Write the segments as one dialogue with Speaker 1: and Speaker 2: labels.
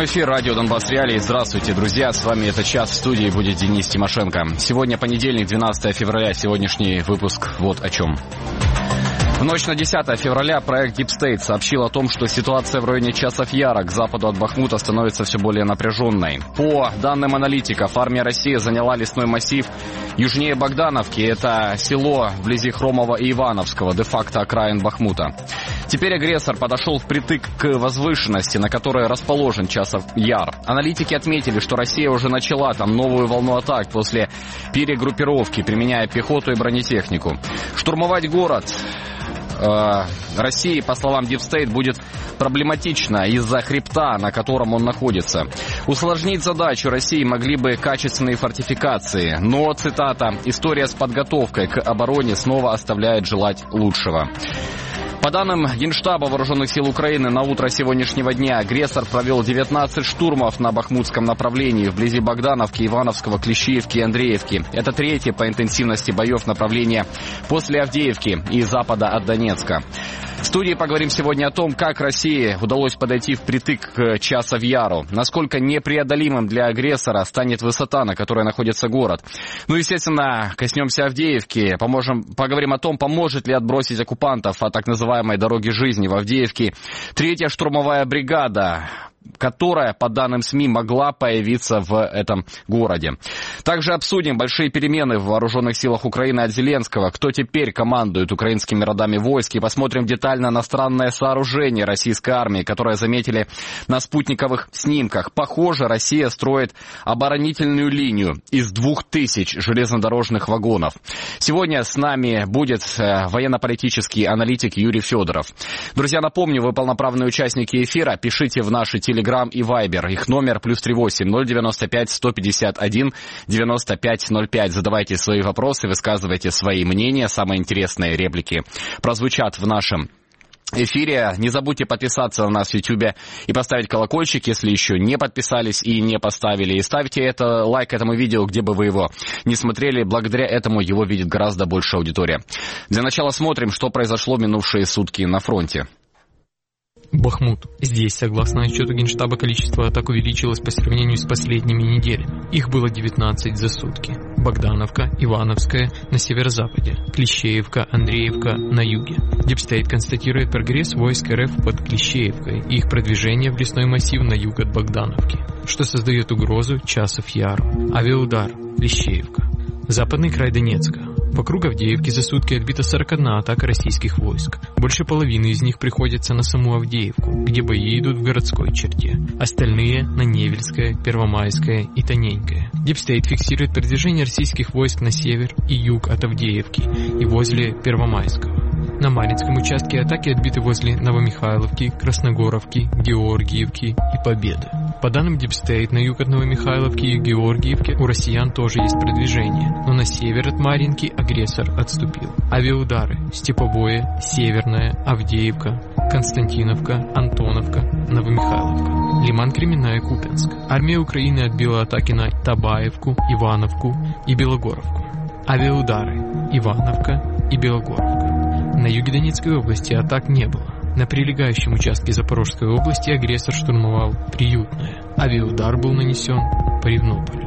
Speaker 1: Прямой эфир радио Донбасс Реалии. Здравствуйте, друзья. С вами этот час в студии будет Денис Тимошенко. Сегодня понедельник, 12 февраля. Сегодняшний выпуск вот о чем. В ночь на 10 февраля проект Deep State сообщил о том, что ситуация в районе Часов Яра к западу от Бахмута становится все более напряженной. По данным аналитиков, армия России заняла лесной массив южнее Богдановки. Это село вблизи Хромова и Ивановского, де-факто окраин Бахмута. Теперь агрессор подошел впритык к возвышенности, на которой расположен Часов Яр. Аналитики отметили, что Россия уже начала там новую волну атак после перегруппировки, применяя пехоту и бронетехнику. Штурмовать город России, по словам Deep State, будет проблематично из-за хребта, на котором он находится. Усложнить задачу России могли бы качественные фортификации, но, цитата, «история с подготовкой к обороне снова оставляет желать лучшего». По данным Генштаба Вооруженных сил Украины, на утро сегодняшнего дня агрессор провел 19 штурмов на бахмутском направлении вблизи Богдановки, Ивановского, Клещеевки и Андреевки. Это третье по интенсивности боев направление после Авдеевки и запада от Донецка. В студии поговорим сегодня о том, как России удалось подойти впритык к Часов Яру, насколько непреодолимым для агрессора станет высота, на которой находится город. Ну, естественно, коснемся Авдеевки, поговорим о том, поможет ли отбросить оккупантов от так называемой дороги жизни в Авдеевке третья штурмовая бригада, которая, по данным СМИ, могла появиться в этом городе. Также обсудим большие перемены в вооруженных силах Украины от Зеленского, кто теперь командует украинскими родами войск, и посмотрим детально на странное сооружение российской армии, которое заметили на спутниковых снимках. Похоже, Россия строит оборонительную линию из 2000 железнодорожных вагонов. Сегодня с нами будет военно-политический аналитик Юрий Федоров. Друзья, напомню, вы полноправные участники эфира. Пишите в наши Телеграм и Вайбер. Их номер +38 095 151 9505. Задавайте свои вопросы, высказывайте свои мнения. Самые интересные реплики прозвучат в нашем эфире. Не забудьте подписаться на нас в YouTube и поставить колокольчик, если еще не подписались и не поставили. И ставьте лайк этому видео, где бы вы его не смотрели. Благодаря этому его видит гораздо больше аудитория. Для начала смотрим, что произошло в минувшие сутки на фронте.
Speaker 2: Бахмут. Здесь, согласно отчету Генштаба, количество атак увеличилось по сравнению с последними неделями. Их было 19 за сутки. Богдановка, Ивановская на северо-западе, Клещеевка, Андреевка на юге. Deep State констатирует прогресс войск РФ под Клещеевкой и их продвижение в лесной массив на юг от Богдановки, что создает угрозу Часов Яру. Авиаудар, Клещеевка. Западный край Донецка. Вокруг Авдеевки за сутки отбита 41 атака российских войск. Больше половины из них приходится на саму Авдеевку, где бои идут в городской черте. Остальные на Невельское, Первомайское и Тоненькое. Deep State фиксирует продвижение российских войск на север и юг от Авдеевки и возле Первомайского. На Маринском участке атаки отбиты возле Новомихайловки, Красногоровки, Георгиевки и Победы. По данным Deep State, на юг от Новомихайловки и Георгиевки у россиян тоже есть продвижение, но на север от Маринки агрессор отступил. Авиаудары: Степовое, Северная, Авдеевка, Константиновка, Антоновка, Новомихайловка, Лиман-Кременная, Купянск. Армия Украины отбила атаки на Табаевку, Ивановку и Белогоровку. Авиаудары: Ивановка и Белогоровка. На юге Донецкой области атак не было. На прилегающем участке Запорожской области агрессор штурмовал Приютное. Авиаудар был нанесен по Ревнополю.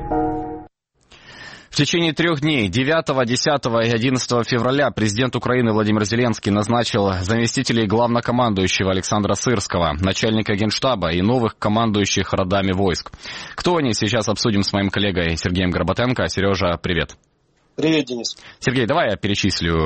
Speaker 1: В течение 3 дней, 9, 10 и 11 февраля, президент Украины Владимир Зеленский назначил заместителей главнокомандующего Александра Сырского, начальника Генштаба и новых командующих родами войск. Кто они, сейчас обсудим с моим коллегой Сергеем Горбатенко. Сережа, привет.
Speaker 3: Привет, Денис.
Speaker 1: Сергей, давай я перечислю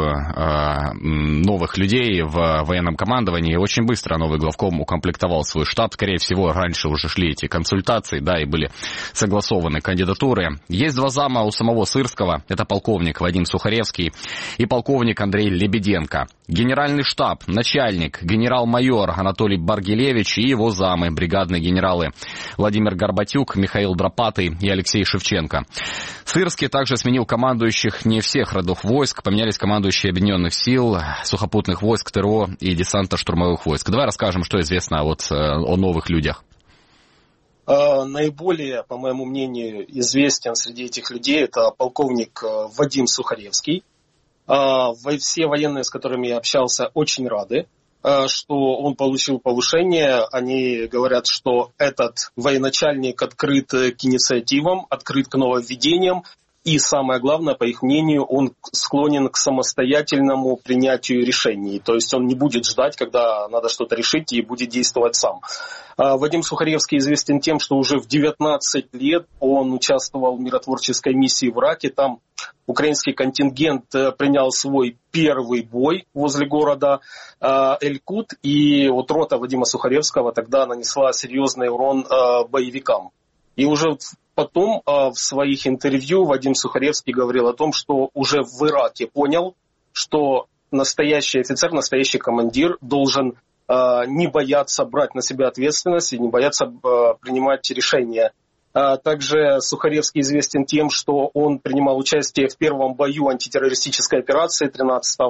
Speaker 1: новых людей в военном командовании. Очень быстро новый главком укомплектовал свой штаб. Скорее всего, раньше уже шли эти консультации, да, и были согласованы кандидатуры. Есть 2 зама у самого Сырского. Это полковник Вадим Сухаревский и полковник Андрей Лебеденко. Генеральный штаб, начальник, генерал-майор Анатолий Баргилевич и его замы, бригадные генералы Владимир Горбатюк, Михаил Дропатый и Алексей Шевченко. Сырский также сменил командующих не всех родов войск, поменялись командующие объединенных сил, сухопутных войск, ТРО и десантно-штурмовых войск. Давай расскажем, что известно о новых людях.
Speaker 3: Наиболее, по моему мнению, известен среди этих людей это полковник Вадим Сухаревский. Все военные, с которыми я общался, очень рады что он получил повышение. Они говорят, что этот военачальник открыт к инициативам, открыт к нововведениям. И самое главное, по их мнению, он склонен к самостоятельному принятию решений. То есть он не будет ждать, когда надо что-то решить, и будет действовать сам. Вадим Сухаревский известен тем, что уже в 19 лет он участвовал в миротворческой миссии в Ираке. Там украинский контингент принял свой первый бой возле города Эль-Кут. И вот рота Вадима Сухаревского тогда нанесла серьезный урон боевикам. И уже потом в своих интервью Вадим Сухаревский говорил о том, что уже в Ираке понял, что настоящий офицер, настоящий командир должен не бояться брать на себя ответственность и не бояться принимать решения. Также Сухаревский известен тем, что он принимал участие в первом бою антитеррористической операции 13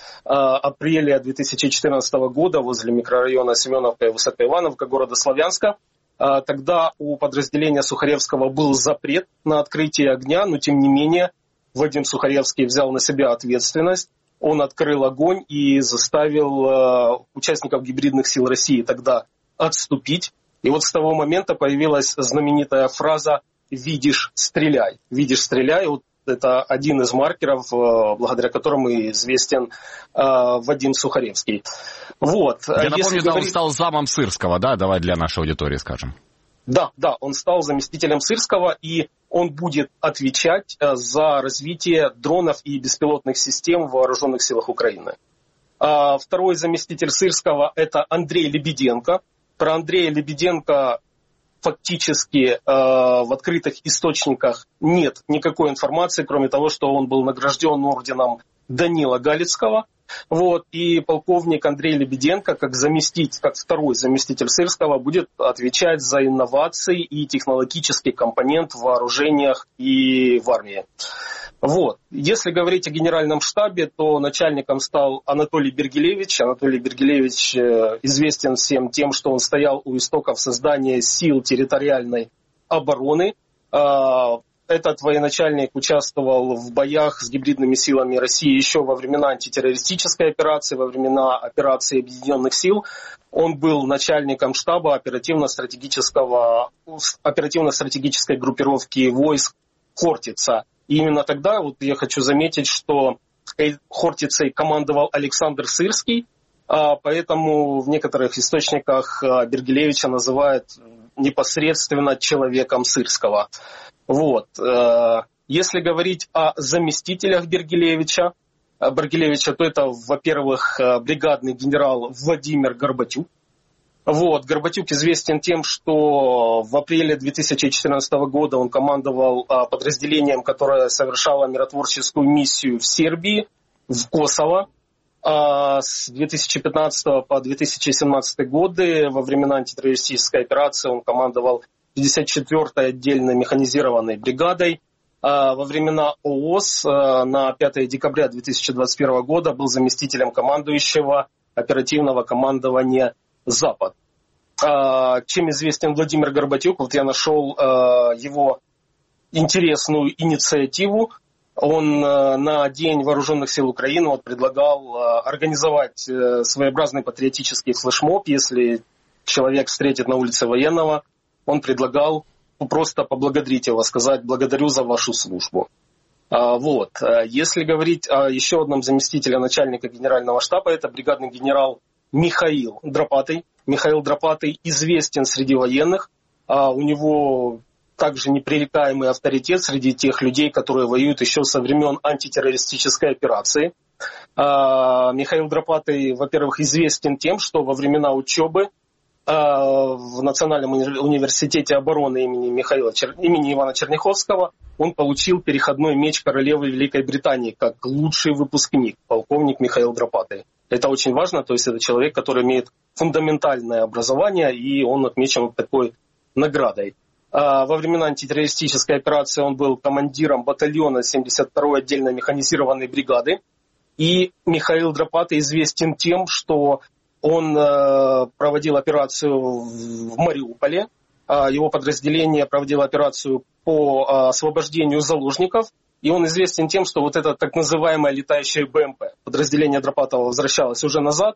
Speaker 3: апреля 2014 года возле микрорайона Семеновка и Высокоивановка города Славянска. Тогда у подразделения Сухаревского был запрет на открытие огня, но тем не менее Вадим Сухаревский взял на себя ответственность. Он открыл огонь и заставил участников гибридных сил России тогда отступить. И вот с того момента появилась знаменитая фраза «видишь, стреляй». «Видишь, стреляй». Вот это один из маркеров, благодаря которому известен Вадим Сухаревский. Вот.
Speaker 1: Я напомню, он стал замом Сырского, да? Давай для нашей аудитории скажем.
Speaker 3: Да, он стал заместителем Сырского, и он будет отвечать за развитие дронов и беспилотных систем в вооруженных силах Украины. Второй заместитель Сырского – это Андрей Лебеденко. Про Андрея Лебеденко фактически в открытых источниках нет никакой информации, кроме того, что он был награжден орденом Данила Галицкого. Вот, и полковник Андрей Лебеденко, как второй заместитель Сырского, будет отвечать за инновации и технологический компонент в вооружениях и в армии. Вот. Если говорить о генеральном штабе, то начальником стал Анатолий Бергилевич. Анатолий Бергилевич известен всем тем, что он стоял у истоков создания сил территориальной обороны. Этот военачальник участвовал в боях с гибридными силами России еще во времена антитеррористической операции, во времена операции Объединенных сил. Он был начальником штаба оперативно-стратегической группировки войск Хортица. И именно тогда, вот я хочу заметить, что Хортицей командовал Александр Сырский, поэтому в некоторых источниках Бергилевича называют непосредственно человеком Сырского. Вот. Если говорить о заместителях Бергилевича, то это, во-первых, бригадный генерал Владимир Горбатюк. Вот. Горбатюк известен тем, что в апреле 2014 года он командовал подразделением, которое совершало миротворческую миссию в Сербии, в Косово. С 2015 по 2017 годы во времена антитеррористической операции он командовал 54-й отдельной механизированной бригадой. Во времена ООС на 5 декабря 2021 года был заместителем командующего оперативного командования «Запад». Чем известен Владимир Горбатюк? Вот я нашел его интересную инициативу. Он на День Вооруженных сил Украины предлагал организовать своеобразный патриотический флешмоб. Если человек встретит на улице военного, он предлагал просто поблагодарить его, сказать «благодарю за вашу службу». Вот. Если говорить о еще одном заместителе начальника генерального штаба, это бригадный генерал Михаил Дропатый. Михаил Дропатый известен среди военных. У него также непререкаемый авторитет среди тех людей, которые воюют еще со времен антитеррористической операции. Михаил Дропатый, во-первых, известен тем, что во времена учебы в Национальном университете обороны имени Ивана Черняховского он получил переходной меч королевы Великой Британии как лучший выпускник, полковник Михаил Дропатый. Это очень важно, то есть это человек, который имеет фундаментальное образование, и он отмечен такой наградой. Во времена антитеррористической операции он был командиром батальона 72-й отдельной механизированной бригады. И Михаил Дропатый известен тем, что он проводил операцию в Мариуполе. Его подразделение проводило операцию по освобождению заложников. И он известен тем, что вот эта так называемая летающая БМП, подразделение Дропатова возвращалось уже назад,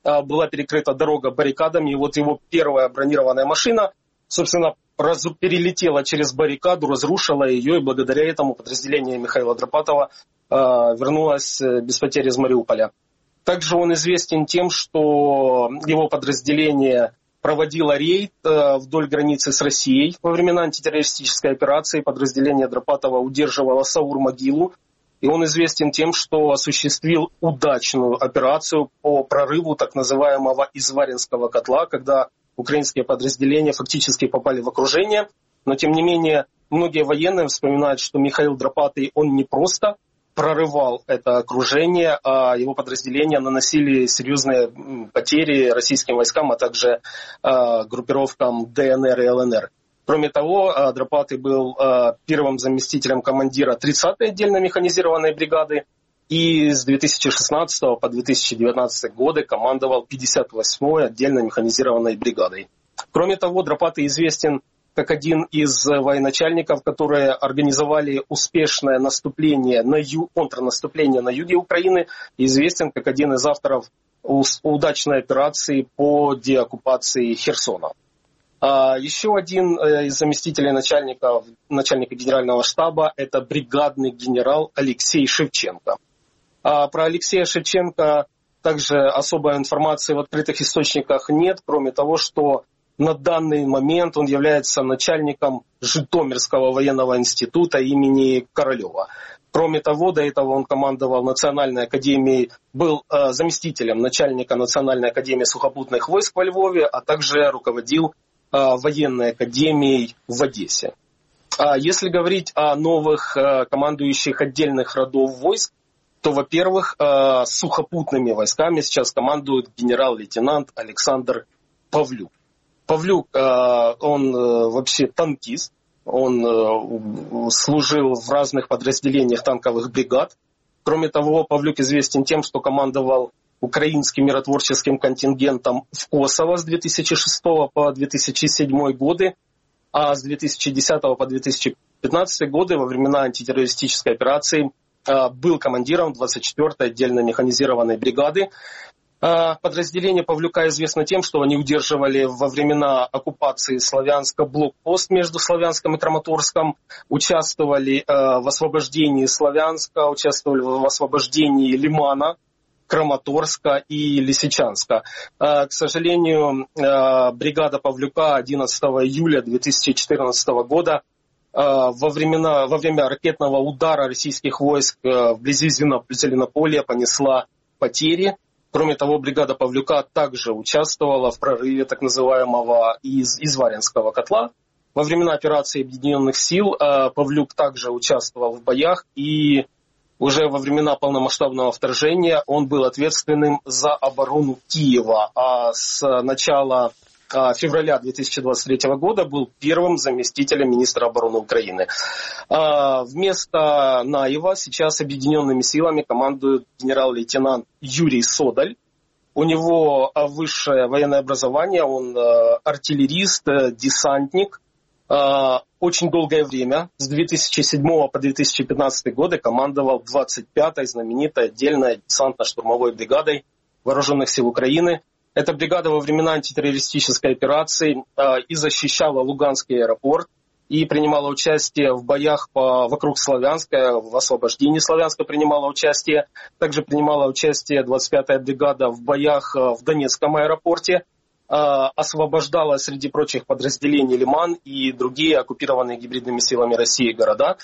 Speaker 3: была перекрыта дорога баррикадами, и вот его первая бронированная машина, собственно, перелетела через баррикаду, разрушила ее, и благодаря этому подразделение Михаила Драпатова вернулось без потерь из Мариуполя. Также он известен тем, что его подразделение проводило рейд вдоль границы с Россией. Во времена антитеррористической операции подразделение Драпатова удерживало Саур-могилу, и он известен тем, что осуществил удачную операцию по прорыву так называемого Изваринского котла, когда украинские подразделения фактически попали в окружение. Но, тем не менее, многие военные вспоминают, что Михаил Драпатый, он не просто прорывал это окружение, а его подразделения наносили серьезные потери российским войскам, а также группировкам ДНР и ЛНР. Кроме того, Драпатый был первым заместителем командира 30-й отдельно механизированной бригады и с 2016 по 2019 годы командовал 58-й отдельно механизированной бригадой. Кроме того, Драпатый известен как один из военачальников, которые организовали успешное наступление контрнаступление на юге Украины, и известен как один из авторов удачной операции по деоккупации Херсона. Еще один из заместителей начальника генерального штаба – это бригадный генерал Алексей Шевченко. Про Алексея Шевченко также особой информации в открытых источниках нет, кроме того, что на данный момент он является начальником Житомирского военного института имени Королева. Кроме того, до этого он командовал Национальной академией, был заместителем начальника Национальной академии сухопутных войск во Львове, а также руководил военной академией в Одессе. Если говорить о новых командующих отдельных родов войск, то, во-первых, сухопутными войсками сейчас командует генерал-лейтенант Александр Павлюк. Павлюк, он вообще танкист, он служил в разных подразделениях танковых бригад. Кроме того, Павлюк известен тем, что командовал украинским миротворческим контингентом в Косово с 2006 по 2007 годы, а с 2010 по 2015 годы во времена антитеррористической операции был командиром 24-й отдельно механизированной бригады. Подразделение Павлюка известно тем, что они удерживали во времена оккупации Славянска блокпост между Славянском и Краматорском, участвовали в освобождении Славянска, участвовали в освобождении Лимана, Краматорска и Лисичанска. К сожалению, бригада Павлюка 11 июля 2014 года во время ракетного удара российских войск вблизи Зеленополья понесла потери. Кроме того, бригада Павлюка также участвовала в прорыве так называемого Изваринского котла. Во времена операции Объединенных сил Павлюк также участвовал в боях, и уже во времена полномасштабного вторжения он был ответственным за оборону Киева, а с начала февраля 2023 года был первым заместителем министра обороны Украины. Вместо Наева сейчас объединенными силами командует генерал-лейтенант Юрий Содаль. У него высшее военное образование, он артиллерист, десантник. Очень долгое время, с 2007 по 2015 годы, командовал 25-й знаменитой отдельной десантно-штурмовой бригадой Вооруженных сил Украины. Эта бригада во времена антитеррористической операции и защищала Луганский аэропорт, и принимала участие в боях вокруг Славянска, в освобождении Славянска принимала участие. Также принимала участие 25-я бригада в боях в Донецком аэропорте, освобождала среди прочих подразделений Лиман и другие оккупированные гибридными силами России города.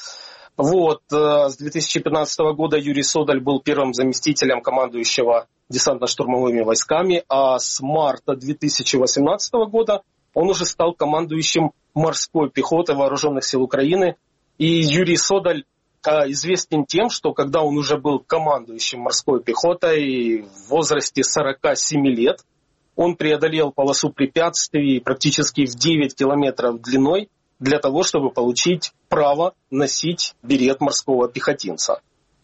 Speaker 3: С 2015 года Юрий Содаль был первым заместителем командующего десантно-штурмовыми войсками, а с марта 2018 года он уже стал командующим морской пехоты Вооруженных сил Украины. И Юрий Содаль известен тем, что когда он уже был командующим морской пехотой в возрасте 47 лет, он преодолел полосу препятствий практически в 9 километров длиной для того, чтобы получить право носить берет морского пехотинца.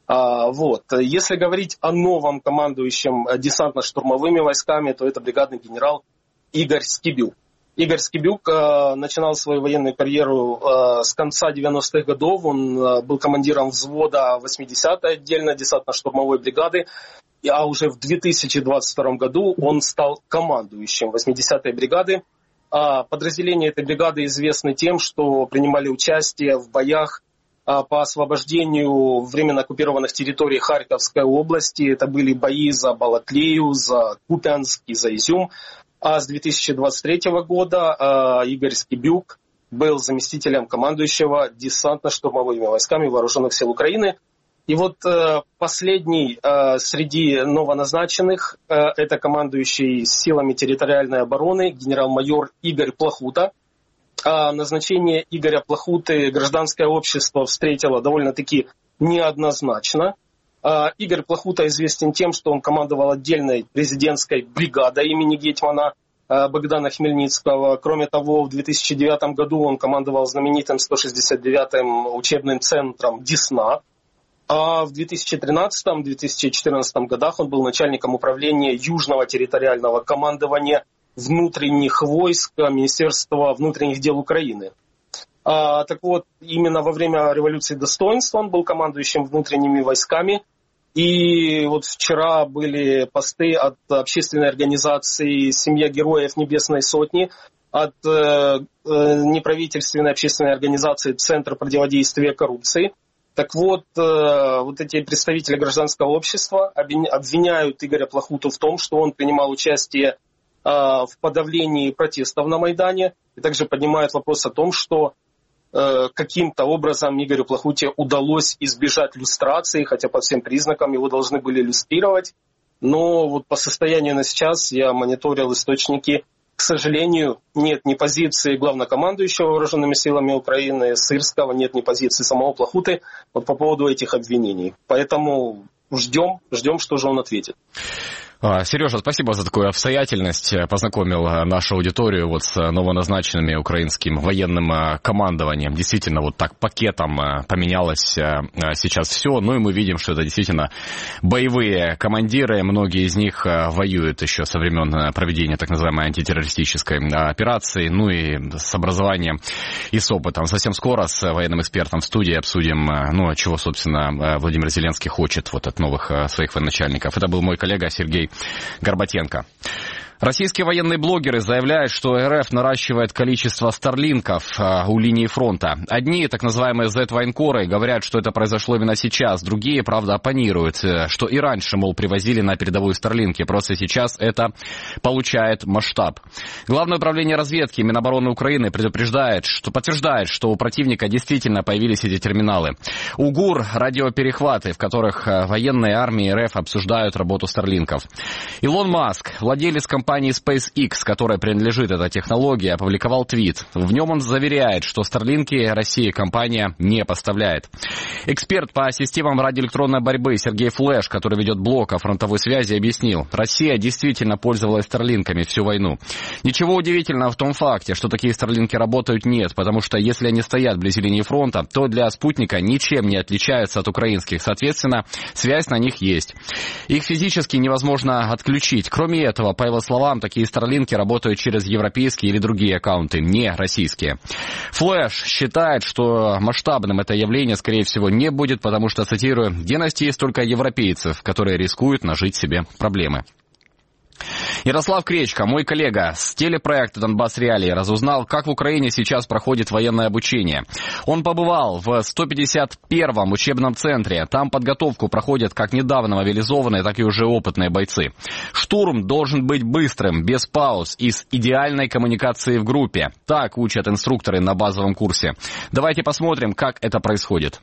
Speaker 3: Если говорить о новом командующем десантно-штурмовыми войсками, то это бригадный генерал Игорь Скибюк. Игорь Скибюк начинал свою военную карьеру с конца 90-х годов. Он был командиром взвода 80-й отдельно десантно-штурмовой бригады. А уже в 2022 году он стал командующим 80-й бригады. Подразделения этой бригады известны тем, что принимали участие в боях по освобождению временно оккупированных территорий Харьковской области. Это были бои за Балаклею, за Купянск и за Изюм. А с 2023 года Игорь Скибюк был заместителем командующего десантно-штурмовыми войсками Вооруженных сил Украины. И вот последний среди новоназначенных – это командующий силами территориальной обороны генерал-майор Игорь Плохута. Назначение Игоря Плохуты гражданское общество встретило довольно-таки неоднозначно. Игорь Плохута известен тем, что он командовал отдельной президентской бригадой имени гетьмана Богдана Хмельницкого. Кроме того, в 2009 году он командовал знаменитым 169-м учебным центром Десна. А в 2013-2014 годах он был начальником управления Южного территориального командования внутренних войск Министерства внутренних дел Украины. Так вот, именно во время революции достоинства он был командующим внутренними войсками. И вот вчера были посты от общественной организации «Семья героев Небесной Сотни», от неправительственной общественной организации «Центр противодействия коррупции». Так вот, вот эти представители гражданского общества обвиняют Игоря Плохуту в том, что он принимал участие в подавлении протестов на Майдане, и также поднимают вопрос о том, что каким-то образом Игорю Плохуте удалось избежать люстрации, хотя по всем признакам его должны были люстрировать. Но вот по состоянию на сейчас я мониторил источники. К сожалению, нет ни позиции главнокомандующего Вооруженными силами Украины Сырского, нет ни позиции самого Плохуты вот по поводу этих обвинений. Поэтому ждем, что же он ответит.
Speaker 1: Сережа, спасибо за такую обстоятельность. Познакомил нашу аудиторию вот с новоназначенными украинским военным командованием. Действительно, вот так пакетом поменялось сейчас все. Ну и мы видим, что это действительно боевые командиры. Многие из них воюют еще со времен проведения так называемой антитеррористической операции. Ну и с образованием и с опытом. Совсем скоро с военным экспертом в студии обсудим, ну, чего, собственно, Владимир Зеленский хочет вот от новых своих военачальников. Это был мой коллега Сергей Горбатенко. Российские военные блогеры заявляют, что РФ наращивает количество старлинков у линии фронта. Одни, так называемые Z-военкоры, говорят, что это произошло именно сейчас. Другие, правда, оппонируют, что и раньше, мол, привозили на передовую старлинки. Просто сейчас это получает масштаб. Главное управление разведки Минобороны Украины подтверждает, что у противника действительно появились эти терминалы. УГУР — радиоперехваты, в которых военные армии РФ обсуждают работу старлинков. Илон Маск, владелец компании SpaceX, которой принадлежит эта технология, опубликовал твит. В нем он заверяет, что старлинки России компания не поставляет. Эксперт по системам радиоэлектронной борьбы Сергей Флэш, который ведет блог о фронтовой связи, объяснил: Россия действительно пользовалась старлинками всю войну. Ничего удивительного в том факте, что такие старлинки работают, нет, потому что если они стоят вблизи линии фронта, то для спутника ничем не отличаются от украинских. Соответственно, связь на них есть. Их физически невозможно отключить. Кроме этого, по его словам, такие старлинки работают через европейские или другие аккаунты, не российские. Флэш считает, что масштабным это явление, скорее всего, не будет, потому что, цитирую, «где есть только европейцев, которые рискуют нажить себе проблемы». Ярослав Кречко, мой коллега с телепроекта «Донбасс Реалии», разузнал, как в Украине сейчас проходит военное обучение. Он побывал в 151-м учебном центре. Там подготовку проходят как недавно мобилизованные, так и уже опытные бойцы. Штурм должен быть быстрым, без пауз и с идеальной коммуникацией в группе. Так учат инструкторы на базовом курсе. Давайте посмотрим, как это происходит.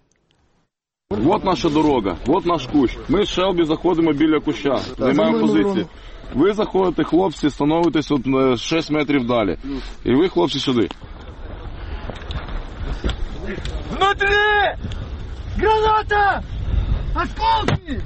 Speaker 4: Вот наша дорога, вот наш кущ. Ми з Шелбі заходимо біля куща, займаємо позиції. Ви заходите, хлопці, становитесь от 6 метрів далі. І ви, хлопці, сюди.
Speaker 5: Внутрі! Граната! Осколки!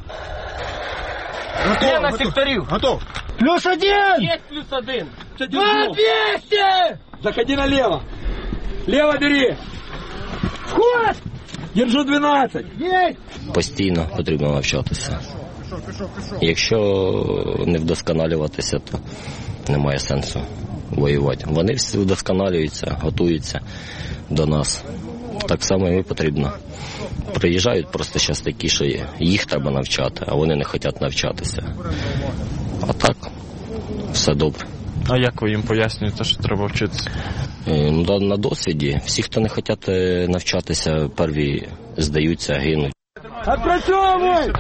Speaker 5: Готов, на секторів. Готов. Плюс один! Есть плюс один. 200!
Speaker 6: Заходи налево. Лево бери.
Speaker 5: Вход!
Speaker 6: Держу 12.
Speaker 5: Есть!
Speaker 7: Постійно потрібно навчатися. Якщо не вдосконалюватися, то немає сенсу. воювати. Вони всі удосконалюються, готуються до нас. Так само і ми потрібно. Приїжджають просто зараз такі, що їх треба навчати, а вони не хочуть навчатися. А так, все добре.
Speaker 8: А як ви їм пояснюєте, що треба вчитися?
Speaker 7: На досвіді. Всі, хто не хочуть навчатися, перві здаються, гинуть.
Speaker 5: Відпрацьовуй!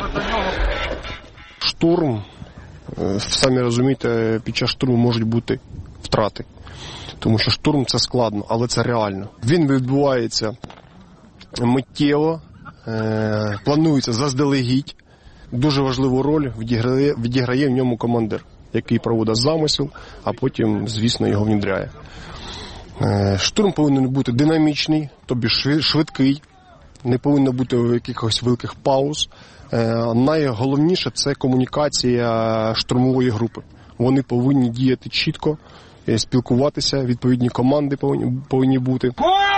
Speaker 9: Штурм, самі розумієте, під час штурму можуть бути втрати. Тому що штурм – це складно, але це реально. Він відбувається миттєво, планується заздалегідь. Дуже важливу роль відіграє в ньому командир, який проводить замисел, а потім, звісно, його внедряє. Штурм повинен бути динамічний, тобі швидкий, не повинно бути якихось великих пауз. Найголовніше – це комунікація штурмової групи. Вони повинні діяти чітко, спілкуватися, відповідні команди повинні бути.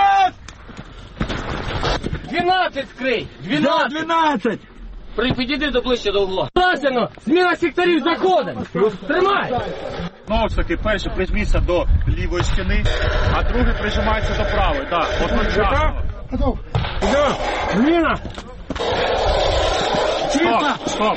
Speaker 5: 12 скрий! 12! Підійди ближче до угла. Прасяно! Зміна секторів заходимо! Тримай!
Speaker 10: Знову ж таки, перший прижміться до лівої стіни, а другий прижимається до правої. Так, одночасно.
Speaker 5: Готов! Іде! Зміна!
Speaker 10: Стоп!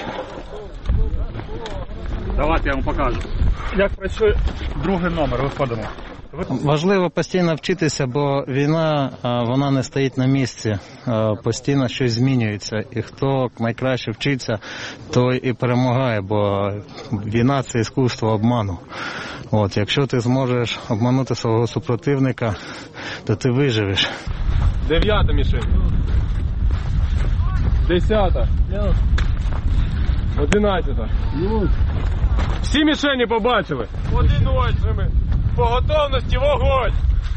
Speaker 10: Давайте я вам покажу. Як працює другий номер, виходимо.
Speaker 11: Важливо постійно вчитися, бо війна, вона не стоїть на місці, постійно щось змінюється. І хто найкраще вчиться, той і перемагає, бо війна – це іскусство обману. Якщо ти зможеш обманути свого супротивника, то ти виживеш.
Speaker 6: 9-та мішень. 10-та. 11-та. Всі мішені побачили. Одиночними. По готовності вогонь!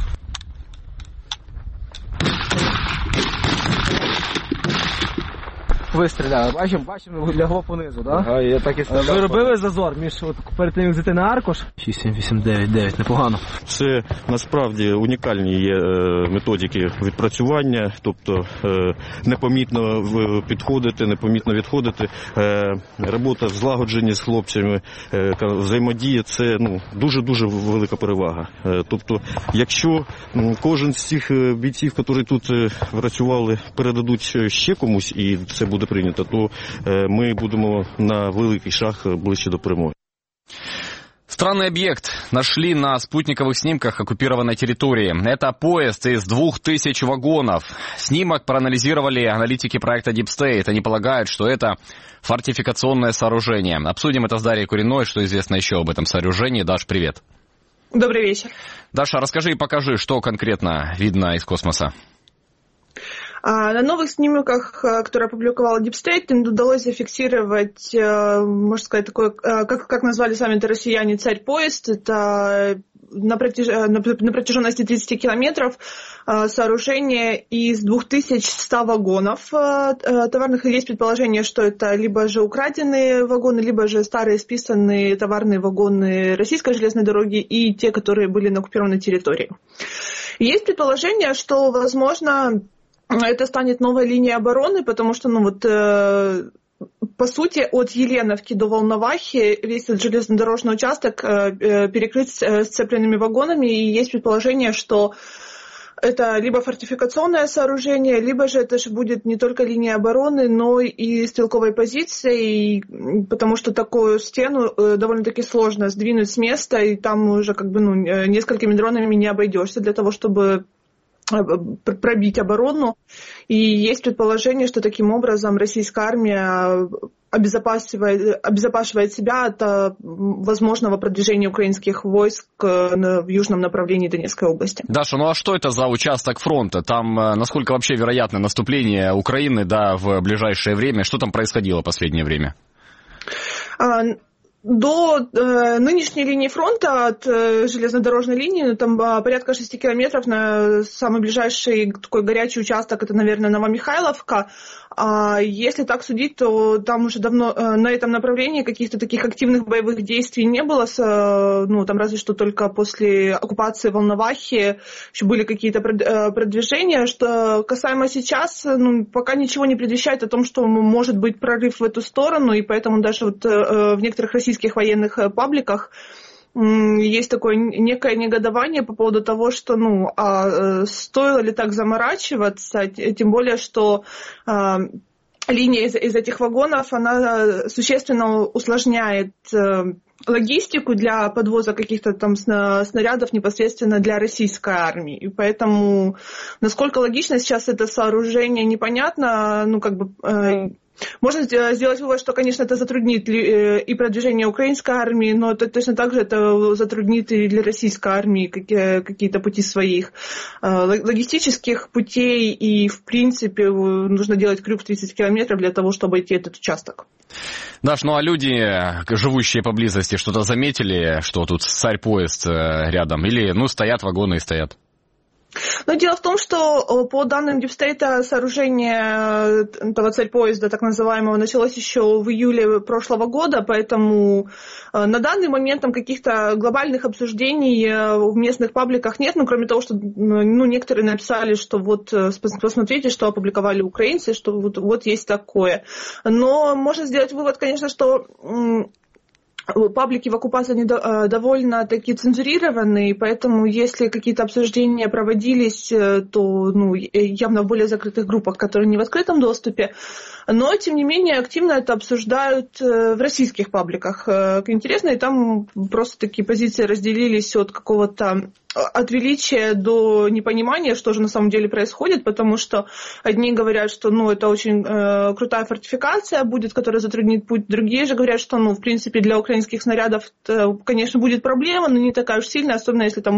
Speaker 12: Ви стріляли, бачимо, лягло понизу, так? Да? Я так і стріляв. Ви робили зазор між перед тим, як зайти на аркуш? 6-7-8-9-9, непогано.
Speaker 13: Це насправді унікальні є методики відпрацювання, тобто непомітно підходити, непомітно відходити. Робота злагодження з хлопцями, взаємодія – це дуже-дуже велика перевага. Тобто, якщо кожен з цих бійців, які тут працювали, передадуть ще комусь, і це буде прийнято, то мы будем на великий шаг ближе до перемоги.
Speaker 1: Странный объект нашли на спутниковых снимках оккупированной территории. Это поезд из 2000 вагонов. Снимок проанализировали аналитики проекта Deep State. Они полагают, что это фортификационное сооружение. Обсудим это с Дарьей Куриной, что известно еще об этом сооружении. Даш, привет.
Speaker 14: Добрый вечер.
Speaker 1: Даша, расскажи и покажи, что конкретно видно из космоса.
Speaker 14: На новых снимках, которые опубликовала Deep State, им удалось зафиксировать, можно сказать, такое, как назвали сами это россияне, царь-поезд. Это на протяженности 30 километров сооружение из 2100 вагонов товарных. Есть предположение, что это либо же украденные вагоны, либо же старые списанные товарные вагоны российской железной дороги и те, которые были на оккупированной территории. Есть предположение, что, возможно, это станет новой линией обороны, потому что, по сути, от Еленовки до Волновахи весь этот железнодорожный участок перекрыт сцепленными вагонами, и есть предположение, что это либо фортификационное сооружение, либо же это же будет не только линия обороны, но и стрелковой позицией, потому что такую стену довольно-таки сложно сдвинуть с места, и там уже несколькими дронами не обойдешься для того, чтобы пробить оборону. И есть предположение, что таким образом российская армия обезопасивает себя от возможного продвижения украинских войск в южном направлении Донецкой области.
Speaker 1: Даша, а что это за участок фронта? Там насколько вообще вероятно наступление Украины в ближайшее время? Что там происходило в последнее время?
Speaker 14: До нынешней линии фронта от железнодорожной линии, там порядка 6 километров, на самый ближайший такой горячий участок, это, наверное, Новомихайловка. А если так судить, то там уже давно на этом направлении каких-то таких активных боевых действий не было, там разве что только после оккупации Волновахи еще были какие-то продвижения. Что касаемо сейчас, пока ничего не предвещает о том, что может быть прорыв в эту сторону, и поэтому даже в некоторых российских военных пабликах есть такое некое негодование по поводу того, что, стоило ли так заморачиваться, тем более, что линия из этих вагонов, она существенно усложняет логистику для подвоза каких-то там снарядов непосредственно для российской армии. И поэтому, насколько логично сейчас это сооружение, непонятно. Можно сделать вывод, что, конечно, это затруднит и продвижение украинской армии, но это точно так же это затруднит и для российской армии какие-то пути своих логистических путей, и, в принципе, нужно делать крюк в 30 километров для того, чтобы идти этот участок.
Speaker 1: Даш, а люди, живущие поблизости, что-то заметили, что тут царь-поезд рядом, или, стоят вагоны и стоят?
Speaker 14: Но дело в том, что по данным Дипстейта сооружение этого царь-поезда, так называемого, началось еще в июле прошлого года, поэтому на данный момент там каких-то глобальных обсуждений в местных пабликах нет, кроме того, что некоторые написали, что вот посмотрите, что опубликовали украинцы, что вот есть такое. Но можно сделать вывод, конечно, что паблики в оккупации довольно такие цензурированные, поэтому если какие-то обсуждения проводились, то явно в более закрытых группах, которые не в открытом доступе. Но, тем не менее, активно это обсуждают в российских пабликах. Интересно, и там просто такие позиции разделились от какого-то от величия до непонимания, что же на самом деле происходит, потому что одни говорят, что это очень крутая фортификация будет, которая затруднит путь, другие же говорят, что в принципе для украинских снарядов, конечно, будет проблема, но не такая уж сильная, особенно если там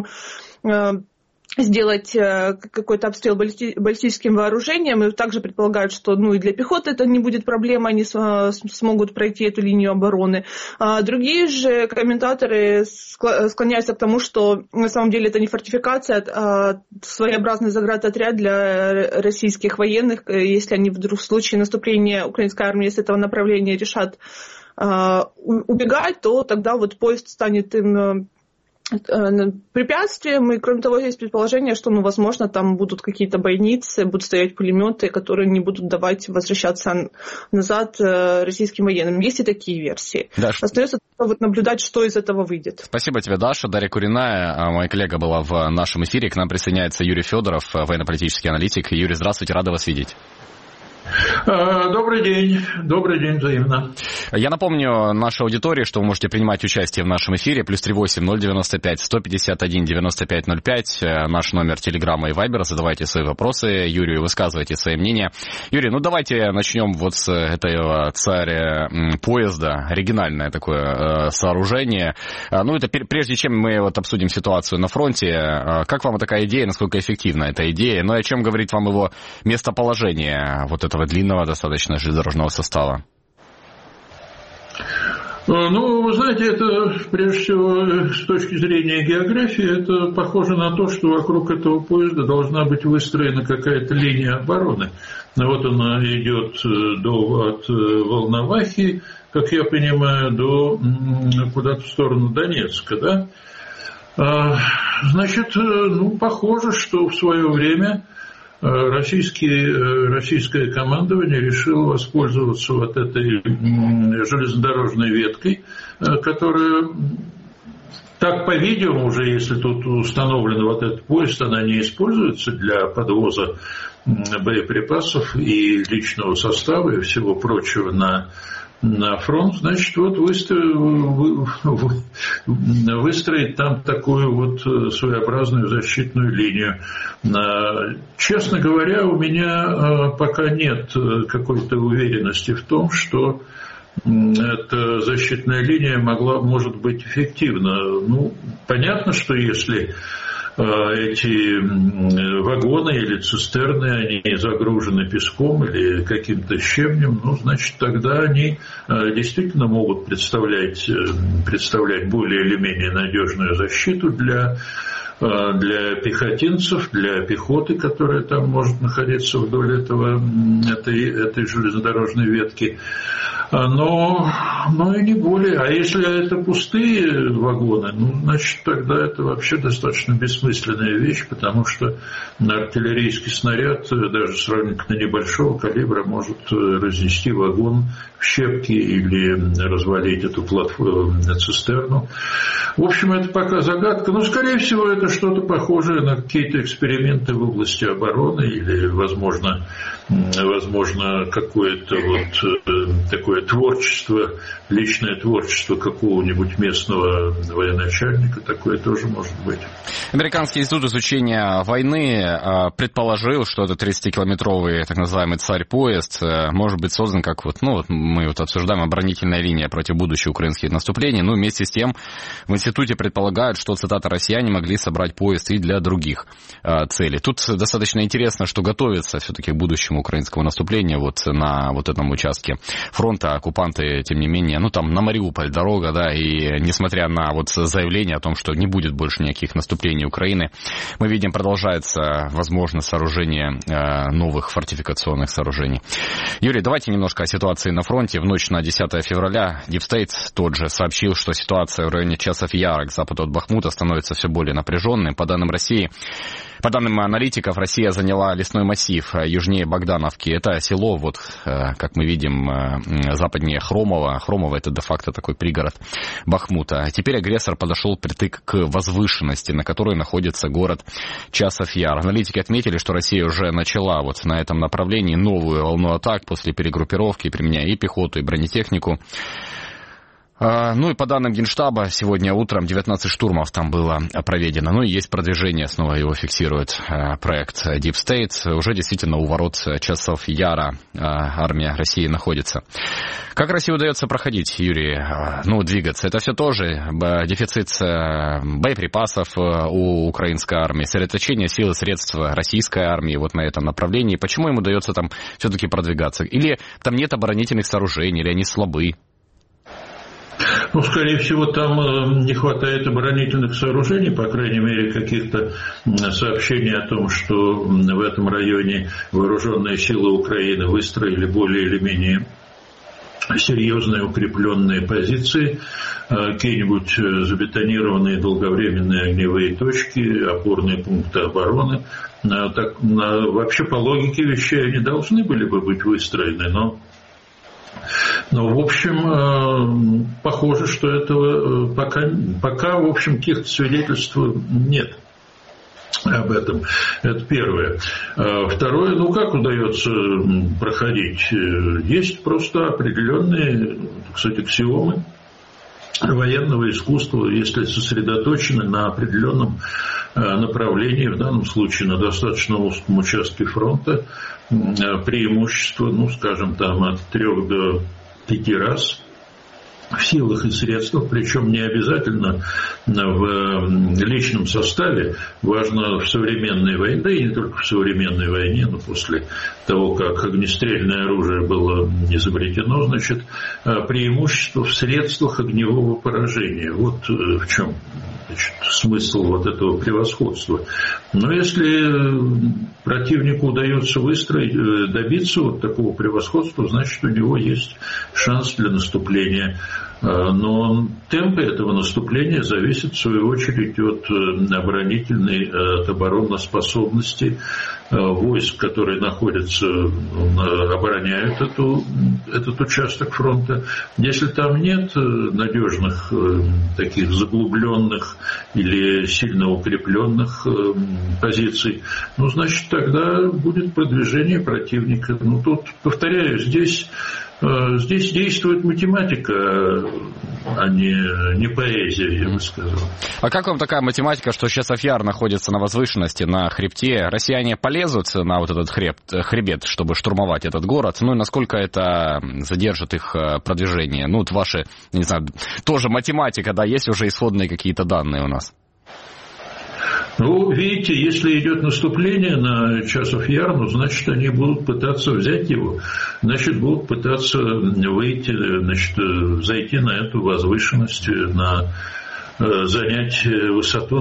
Speaker 14: сделать какой-то обстрел баллистическим вооружением, и также предполагают, что и для пехоты это не будет проблема, они смогут пройти эту линию обороны. А другие же комментаторы склоняются к тому, что на самом деле это не фортификация, а своеобразный заградотряд для российских военных, если они вдруг в случае наступления украинской армии с этого направления решат убегать, то тогда поезд станет им препятствием, и кроме того есть предположение, что, возможно, там будут какие-то бойницы, будут стоять пулеметы, которые не будут давать возвращаться назад российским военным. Есть и такие версии. Даша. Остается наблюдать, что из этого выйдет.
Speaker 1: Спасибо тебе, Даша. Дарья Куриная, моя коллега, была в нашем эфире. К нам присоединяется Юрий Федоров, военно-политический аналитик. Юрий, здравствуйте, рада вас видеть.
Speaker 15: Добрый день, взаимно.
Speaker 1: Я напомню нашей аудитории, что вы можете принимать участие в нашем эфире. +38 095 151 95 05. Наш номер Телеграма и Вайбера. Задавайте свои вопросы Юрию, высказывайте свои мнения. Юрий, давайте начнем с этого царя-поезда. Оригинальное такое сооружение. Это прежде чем мы обсудим ситуацию на фронте. Как вам такая идея, насколько эффективна эта идея? И о чем говорит вам его местоположение этого длинного достаточно железнодорожного состава?
Speaker 15: Вы знаете, это, прежде всего, с точки зрения географии, это похоже на то, что вокруг этого поезда должна быть выстроена какая-то линия обороны. Она идет от Волновахи, как я понимаю, до куда-то в сторону Донецка, да? Значит, похоже, что в свое время российское командование решило воспользоваться этой железнодорожной веткой, которая, так, по-видимому, уже если тут установлен этот поезд, она не используется для подвоза боеприпасов и личного состава и всего прочего на фронт, значит, выстроить там такую своеобразную защитную линию. Честно говоря, у меня пока нет какой-то уверенности в том, что эта защитная линия может быть эффективна. Понятно, что если эти вагоны или цистерны, они загружены песком или каким-то щебнем, значит, тогда они действительно могут представлять более или менее надежную защиту для пехотинцев, для пехоты, которая там может находиться вдоль этой железнодорожной ветки. но и не более. А если это пустые вагоны, значит, тогда это вообще достаточно бессмысленная вещь, потому что артиллерийский снаряд, даже сравнительно небольшого калибра, может разнести вагон в щепки или развалить эту цистерну. В общем, это пока загадка, но, скорее всего, это что-то похожее на какие-то эксперименты в области обороны или, возможно, какое-то такое творчество, личное творчество какого-нибудь местного военачальника, такое тоже может быть.
Speaker 1: Американский институт изучения войны предположил, что этот 30-километровый так называемый царь-поезд может быть создан как мы обсуждаем оборонительная линия против будущих украинских наступлений. Вместе с тем в институте предполагают, что, цитата, россияне могли собрать поезд и для других целей. Тут достаточно интересно, что готовится все-таки к будущему украинскому наступлению на этом участке фронта. Оккупанты, тем не менее, там на Мариуполь дорога, да, и несмотря на заявление о том, что не будет больше никаких наступлений Украины, мы видим, продолжается, возможно, сооружение новых фортификационных сооружений. Юрий, давайте немножко о ситуации на фронте. В ночь на 10 февраля Deep State тот же сообщил, что ситуация в районе Часов-Яра к западу от Бахмута становится все более напряженной. По данным аналитиков, Россия заняла лесной массив южнее Богдановки. Это село, как мы видим, западнее Хромова. Хромово — это де-факто такой пригород Бахмута. Теперь агрессор подошел притык к возвышенности, на которой находится город Часов-Яр. Аналитики отметили, что Россия уже начала на этом направлении новую волну атак после перегруппировки, применяя и пехоту, и бронетехнику. И по данным Генштаба, сегодня утром 19 штурмов там было проведено. И есть продвижение, снова его фиксирует проект Deep State. Уже действительно у ворот Часов-Яра армия России находится. Как России удается проходить, Юрий, двигаться? Это все тоже дефицит боеприпасов у украинской армии, сосредоточение сил и средств российской армии на этом направлении. Почему им удается там все-таки продвигаться? Или там нет оборонительных сооружений, или они слабы?
Speaker 15: Скорее всего, там не хватает оборонительных сооружений, по крайней мере, каких-то сообщений о том, что в этом районе вооруженные силы Украины выстроили более или менее серьезные укрепленные позиции, какие-нибудь забетонированные долговременные огневые точки, опорные пункты обороны. Вообще, по логике вещей, они должны были бы быть выстроены, но в общем, похоже, что этого пока в общем, каких-то свидетельств нет об этом. Это первое. Второе, как удается проходить? Есть просто определенные, кстати, аксиомы военного искусства, если сосредоточены на определенном направлении, в данном случае на достаточно узком участке фронта, преимущество, скажем, от 3 до 5 раз в силах и средствах, причем не обязательно в личном составе, важно в современной войне, да и не только в современной войне, но после того, как огнестрельное оружие было изобретено, преимущество в средствах огневого поражения. В чем смысл этого превосходства. Но если противнику удается добиться такого превосходства, значит, у него есть шанс для наступления. Но темпы этого наступления зависят, в свою очередь, от от обороноспособности войск, которые обороняют этот участок фронта. Если там нет надежных таких заглубленных или сильно укрепленных позиций, значит, тогда будет продвижение противника. Тут, повторяю, здесь действует математика, а не поэзия, я бы сказал.
Speaker 1: А как вам такая математика, что Часов-Яр находится на возвышенности, на хребте? Россияне полезут на этот хребет, чтобы штурмовать этот город? И насколько это задержит их продвижение? Ваши, не знаю, тоже математика, да, есть уже исходные какие-то данные у нас?
Speaker 15: Видите, если идет наступление на Часов-Яр, значит, они будут пытаться взять его, значит, будут пытаться выйти, зайти на эту возвышенность, занять высоту,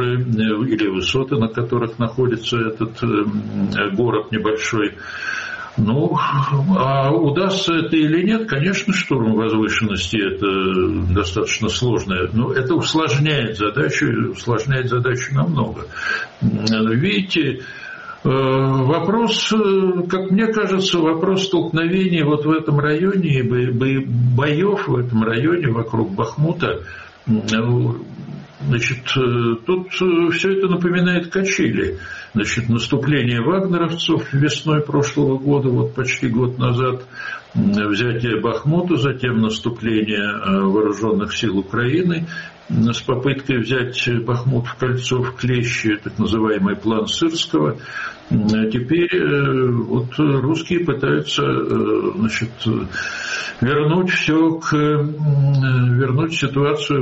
Speaker 15: или высоты, на которых находится этот город небольшой. Ну, а удастся это или нет, конечно, штурм возвышенности – это достаточно сложное, но это усложняет задачу намного. Видите, вопрос, как мне кажется, вопрос столкновений вот в этом районе, боев в этом районе вокруг Бахмута, значит, тут все это напоминает качели. Значит, наступление вагнеровцев весной прошлого года, вот почти год назад, взятие Бахмута, затем наступление вооруженных сил Украины с попыткой взять Бахмут в кольцо, в клещи, так называемый план Сырского. Теперь вот русские пытаются, значит, вернуть ситуацию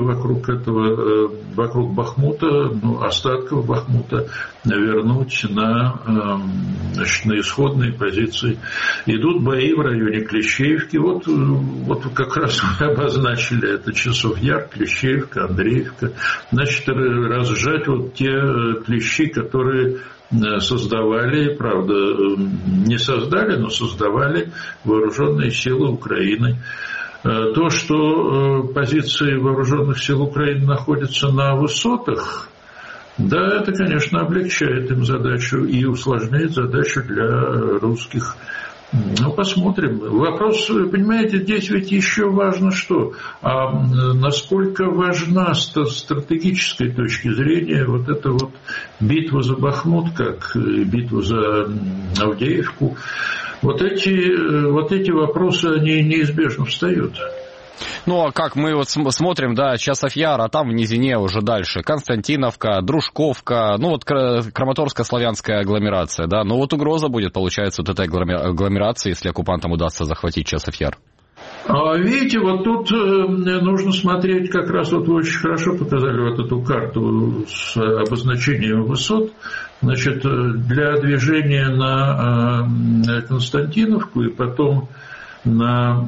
Speaker 15: вокруг Бахмута, остатков Бахмута, вернуть на исходные позиции. Идут бои в районе Клещеевки. Вот как раз вы обозначили это: Часов Яр, Клещеевка, Андреевка. Значит, разжать вот те клещи, которые создавали, правда, не создали, но создавали вооруженные силы Украины. То, что позиции вооруженных сил Украины находятся на высотах, да, это, конечно, облегчает им задачу и усложняет задачу для русских. Ну, посмотрим. Вопрос, понимаете, здесь ведь еще важно что? А насколько важна с стратегической точки зрения вот эта вот битва за Бахмут, как битва за Авдеевку? Вот эти вопросы, они неизбежно встают.
Speaker 1: Ну, а как мы вот смотрим, да, Часов Яр, а там в низине уже дальше Константиновка, Дружковка, ну вот Краматорско-славянская агломерация, да, но вот угроза будет, получается, вот этой агломерации, если оккупантам удастся захватить Часов Яр.
Speaker 15: Видите, вот тут нужно смотреть, как раз вот вы очень хорошо показали вот эту карту с обозначением высот. Значит, для движения на Константиновку и потом на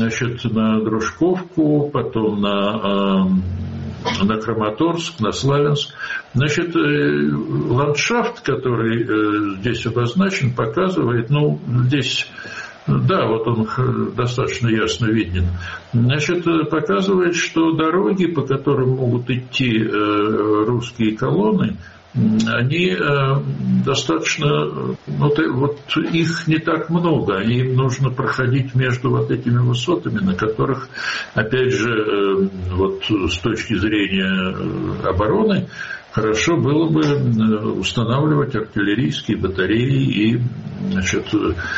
Speaker 15: Дружковку, потом на Краматорск, на Славянск. Значит, ландшафт, который здесь обозначен, показывает, ну, здесь, да, вот он достаточно ясно виден. Значит, показывает, что дороги, по которым могут идти русские колонны, они достаточно, вот их не так много, им нужно проходить между вот этими высотами, на которых, опять же, вот с точки зрения обороны, хорошо было бы устанавливать артиллерийские батареи и, значит,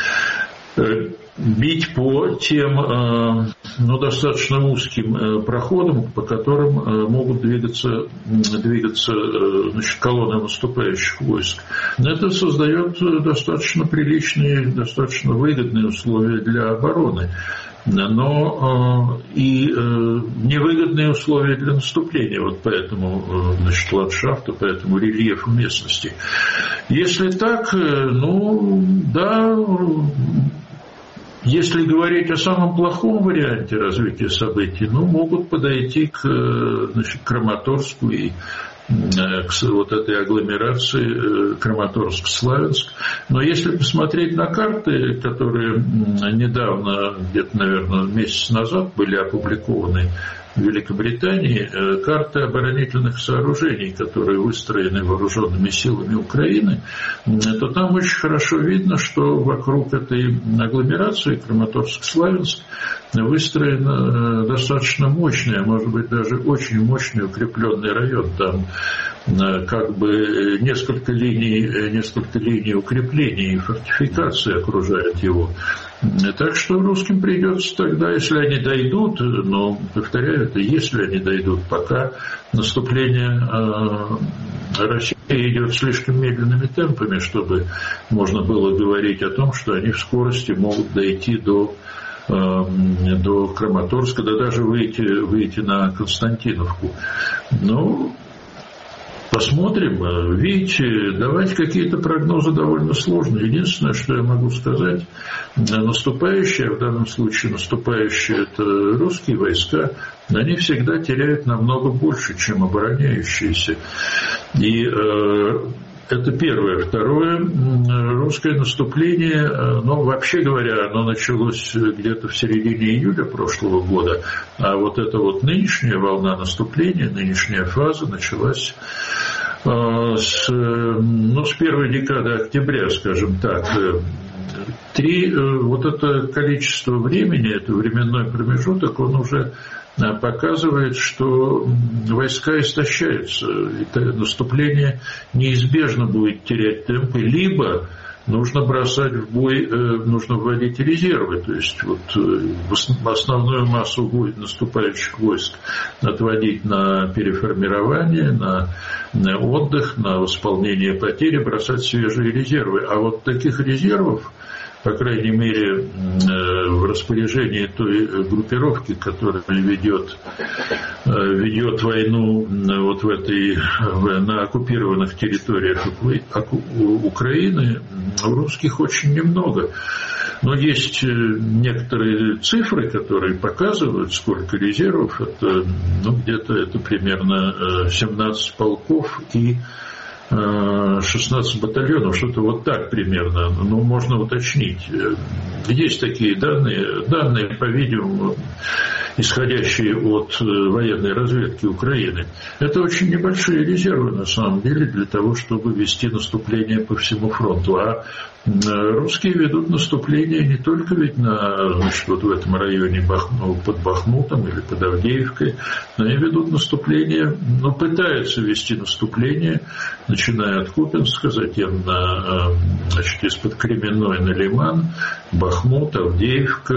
Speaker 15: бить по тем достаточно узким проходам, по которым могут двигаться значит, колонны наступающих войск. Это создает достаточно приличные, достаточно выгодные условия для обороны, но и невыгодные условия для наступления, вот по этому, значит, ландшафту, по этому рельефу местности. Если так, ну да. Если говорить о самом плохом варианте развития событий, ну, могут подойти к, значит, Краматорску и к вот этой агломерации Краматорск-Славянск. Но если посмотреть на карты, которые недавно, где-то, наверное, месяц назад были опубликованы в Великобритании, карты оборонительных сооружений, которые выстроены вооруженными силами Украины, то там очень хорошо видно, что вокруг этой агломерации Краматорск-Славянск выстроен достаточно мощный, а может быть даже очень мощный укрепленный район. Там как бы несколько линий укреплений и фортификации окружают его. Так что русским придется тогда, если они дойдут, но, повторяю, это если они дойдут, пока наступление России идет слишком медленными темпами, чтобы можно было говорить о том, что они в скорости могут дойти до Краматорска, да даже выйти на Константиновку. Ну, посмотрим. Видите, давать какие-то прогнозы довольно сложно. Единственное, что я могу сказать, наступающие, в данном случае наступающие это русские войска, они всегда теряют намного больше, чем обороняющиеся. И Это первое. Второе, русское наступление, ну, вообще говоря, оно началось где-то в середине июля прошлого года, а вот эта вот нынешняя волна наступления, нынешняя фаза началась с первой декады октября, скажем так. Вот это количество времени, это временной промежуток, он уже показывает, что войска истощаются. Это наступление неизбежно будет терять темпы, либо нужно бросать в бой, нужно вводить резервы, то есть вот основную массу наступающих войск отводить на переформирование, на отдых, на восполнение потерь, бросать свежие резервы. А вот таких резервов, по крайней мере, в распоряжении той группировки, которая ведет войну вот на оккупированных территориях Украины, у русских очень немного. Но есть некоторые цифры, которые показывают, сколько резервов. Это, где-то это примерно 17 полков и 16 батальонов, что-то вот так примерно, можно уточнить. Есть такие данные, по-видимому, исходящие от военной разведки Украины. Это очень небольшие резервы, на самом деле, для того, чтобы вести наступление по всему фронту. А русские ведут наступление не только ведь вот в этом районе под Бахмутом или под Авдеевкой, но и ведут наступление, пытаются вести наступление, начиная от Купянска, затем из-под Кременной на Лиман, Бахмут, Авдеевка,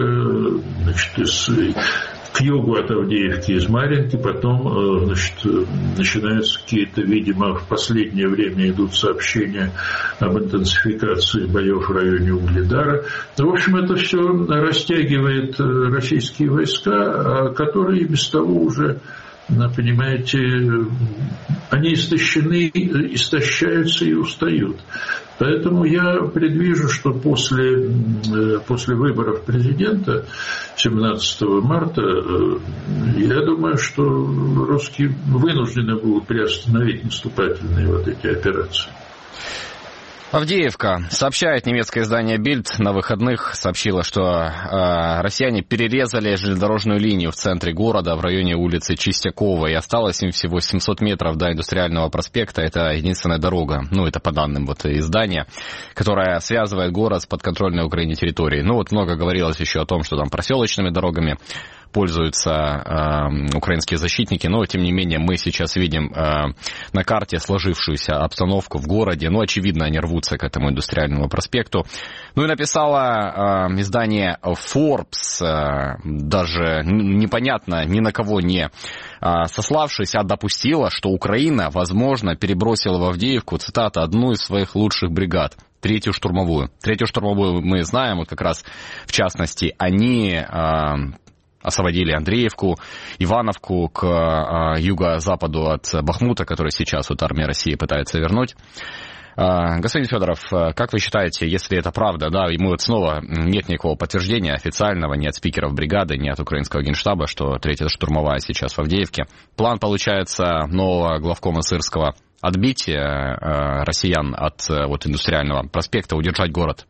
Speaker 15: к югу от Авдеевки из Марьинки, потом, начинаются какие-то, видимо, в последнее время идут сообщения об интенсификации боев в районе Угледара. В общем, это все растягивает российские войска, которые без того уже, понимаете, они истощаются и устают. Поэтому я предвижу, что после выборов президента 17 марта, я думаю, что русские вынуждены будут приостановить наступательные вот эти операции.
Speaker 1: Авдеевка. Сообщает немецкое издание «Бильд», на выходных сообщило, что россияне перерезали железнодорожную линию в центре города в районе улицы Чистякова, и осталось им всего 700 метров до Индустриального проспекта. Это единственная дорога, это по данным издания, которая связывает город с подконтрольной Украине территорией. Много говорилось еще о том, что там проселочными дорогами пользуются украинские защитники, но, тем не менее, мы сейчас видим на карте сложившуюся обстановку в городе. Очевидно, они рвутся к этому Индустриальному проспекту. И написала издание Forbes, даже непонятно, ни на кого не сославшись, допустила, что Украина, возможно, перебросила в Авдеевку, цитата, одну из своих лучших бригад. Третью штурмовую. Третью штурмовую мы знаем, как раз, в частности, они освободили Андреевку, Ивановку к юго-западу от Бахмута, который сейчас армия России пытается вернуть. Господин Федоров, как вы считаете, если это правда, и мы снова нет никакого подтверждения официального ни от спикеров бригады, ни от украинского генштаба, что третья штурмовая сейчас в Авдеевке, план, получается, нового главкома Сырского отбить россиян от Индустриального проспекта, удержать город?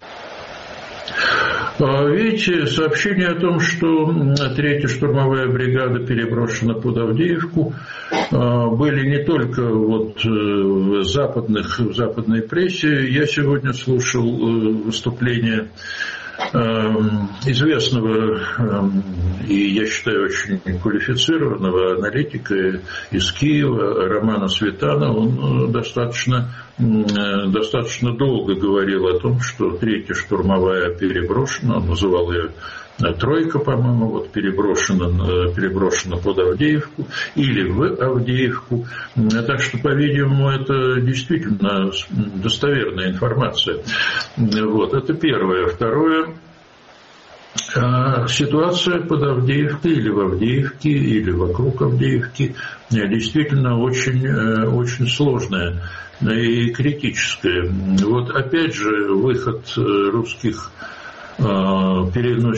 Speaker 15: Видите, сообщение о том, что третья штурмовая бригада переброшена под Авдеевку, были не только в западной прессе. Я сегодня слушал выступление известного и, я считаю, очень квалифицированного аналитика из Киева Романа Светана. Он достаточно долго говорил о том, что третья штурмовая переброшена, он называл ее тройка, по-моему, переброшена под Авдеевку или в Авдеевку. Так что, по-видимому, это действительно достоверная информация. Это первое. Второе. Ситуация под Авдеевкой или в Авдеевке, или вокруг Авдеевки действительно очень, очень сложная и критическая. Опять же, выход русских,